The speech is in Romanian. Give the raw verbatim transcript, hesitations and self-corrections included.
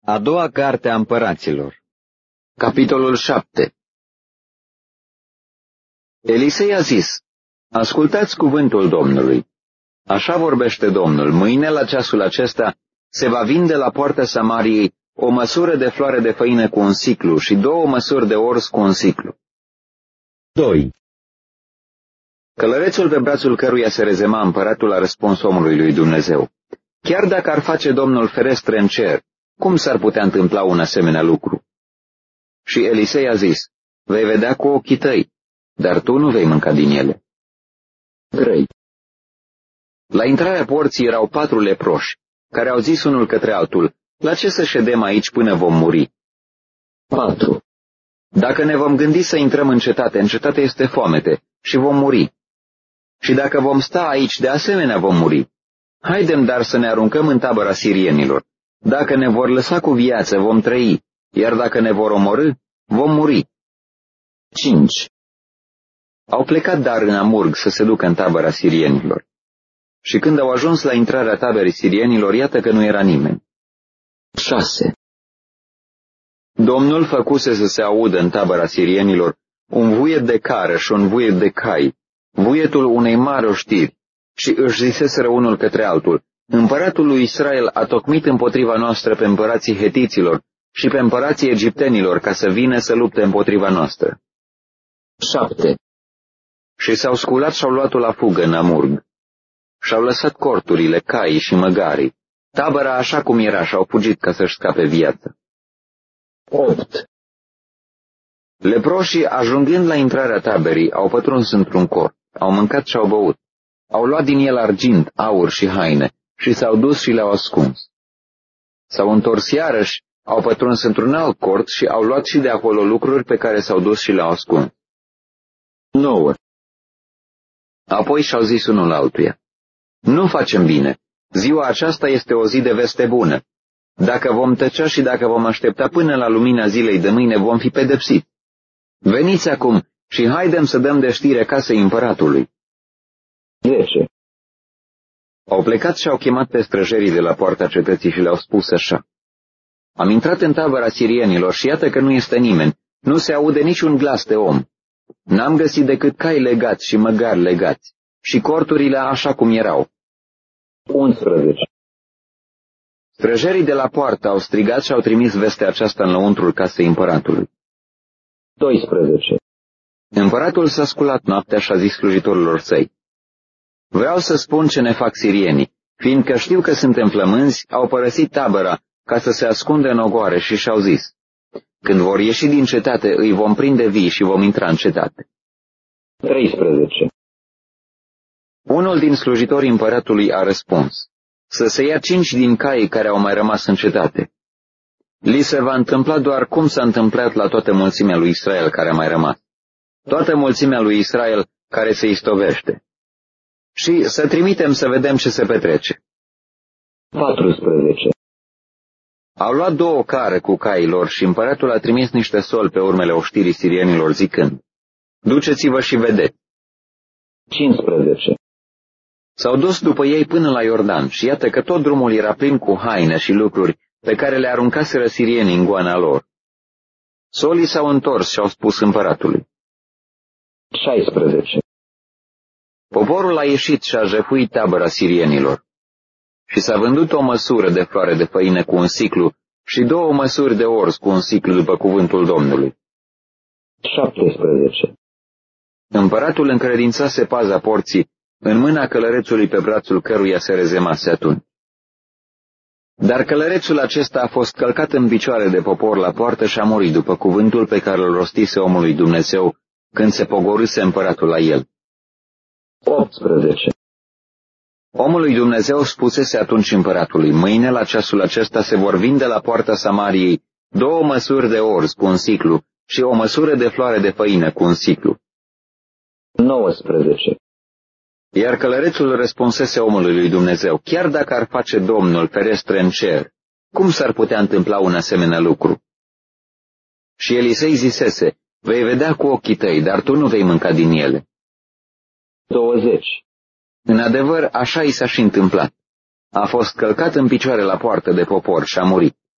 A doua carte a împăraților. Capitolul șapte. Elisei a zis: ascultați cuvântul Domnului. Așa vorbește Domnul: mâine la ceasul acesta se va vinde la poarta Samariei o măsură de floare de făină cu un siclu și două măsuri de orz cu un siclu. doi. Călărețul pe brațul căruia se rezema împăratul a răspuns omului lui Dumnezeu: chiar dacă ar face Domnul ferestre în cer, cum s-ar putea întâmpla un asemenea lucru? Și Elisei a zis: vei vedea cu ochii tăi, dar tu nu vei mânca din ele. trei. La intrarea porții erau patru leproși, care au zis unul către altul: la ce să ședem aici până vom muri? patru. Dacă ne vom gândi să intrăm în cetate, în cetate este foamete și vom muri. Și dacă vom sta aici, de asemenea vom muri. Haidem dar să ne aruncăm în tabăra sirienilor. Dacă ne vor lăsa cu viață, vom trăi, iar dacă ne vor omorî, vom muri. cinci. Au plecat dar în amurg să se ducă în tabăra sirienilor. Și când au ajuns la intrarea taberei sirienilor, iată că nu era nimeni. șase. Domnul făcuse să se audă în tabăra sirienilor un vuiet de cară și un vuiet de cai, vuietul unei mari oștiri, și își ziseseră unul către altul: împăratul lui Israel a tocmit împotriva noastră pe împărații hetiților și pe împărații egiptenilor ca să vină să lupte împotriva noastră. șapte. Și s-au sculat și-au luat-o la fugă în amurg. Și-au lăsat corturile, caii și măgarii, tabăra așa cum era, și-au fugit ca să-și scape viața. opt. Leproșii, ajungând la intrarea taberii, au pătruns într-un cort, au mâncat și-au băut, au luat din el argint, aur și haine și s-au dus și le-au ascuns. S-au întors iarăși, au pătruns într-un alt cort și au luat și de acolo lucruri pe care s-au dus și le-au ascuns. nouă. Apoi și-au zis unul altuia: nu facem bine, ziua aceasta este o zi de veste bună. Dacă vom tăcea și dacă vom aștepta până la lumina zilei de mâine, vom fi pedepsiți. Veniți acum și haidem să dăm de știre casei împăratului. zece. Au plecat și au chemat pe străjerii de la poarta cetății și le-au spus așa: am intrat în tabăra sirienilor și iată că nu este nimeni, nu se aude niciun glas de om. N-am găsit decât cai legați și măgari legați și corturile așa cum erau. unsprezece. Străjerii de la poartă au strigat și au trimis vestea aceasta în lăuntrul casei împăratului. doisprezece. Împăratul s-a sculat noaptea și a zis slujitorilor săi: vreau să spun ce ne fac sirienii, fiindcă știu că suntem flămânzi, au părăsit tabăra ca să se ascundă în ogoare și și-au zis: când vor ieși din cetate, îi vom prinde vii și vom intra în cetate. treisprezece. Unul din slujitorii împăratului a răspuns: să se ia cinci din caii care au mai rămas în cetate. Li se va întâmpla doar cum s-a întâmplat la toată mulțimea lui Israel care a mai rămas, toată mulțimea lui Israel care se istovește. Și să trimitem să vedem ce se petrece. paisprezece. Au luat două care cu caii lor și împăratul a trimis niște soli pe urmele oștirii sirienilor zicând: duceți-vă și vedeți. cincisprezece. S-au dus după ei până la Iordan și iată că tot drumul era plin cu haine și lucruri pe care le aruncaseră sirienii în goana lor. Solii s-au întors și au spus împăratului. șaisprezece. Poporul a ieșit și a jefuit tabăra sirienilor. Și s-a vândut o măsură de floare de făină cu un siclu și două măsuri de orz cu un siclu după cuvântul Domnului. șaptesprezece. Împăratul încredințase paza porții în mâna călărețului pe brațul căruia se rezemase atunci. Dar călărețul acesta a fost călcat în picioare de popor la poartă și a murit după cuvântul pe care îl rostise omului Dumnezeu când se pogorâse împăratul la el. optsprezece. Omul lui Dumnezeu spusese atunci împăratului: mâine la ceasul acesta se vor vinde la poarta Samariei două măsuri de orz cu un siclu și o măsură de floare de făină cu un siclu. nouăsprezece. Iar călărețul răspunsese omului lui Dumnezeu: chiar dacă ar face Domnul ferestre în cer, cum s-ar putea întâmpla un asemenea lucru? Și Elisei zisese: vei vedea cu ochii tăi, dar tu nu vei mânca din ele. douăzeci. În adevăr, așa i s-a și întâmplat. A fost călcat în picioare la poartă de popor și a murit.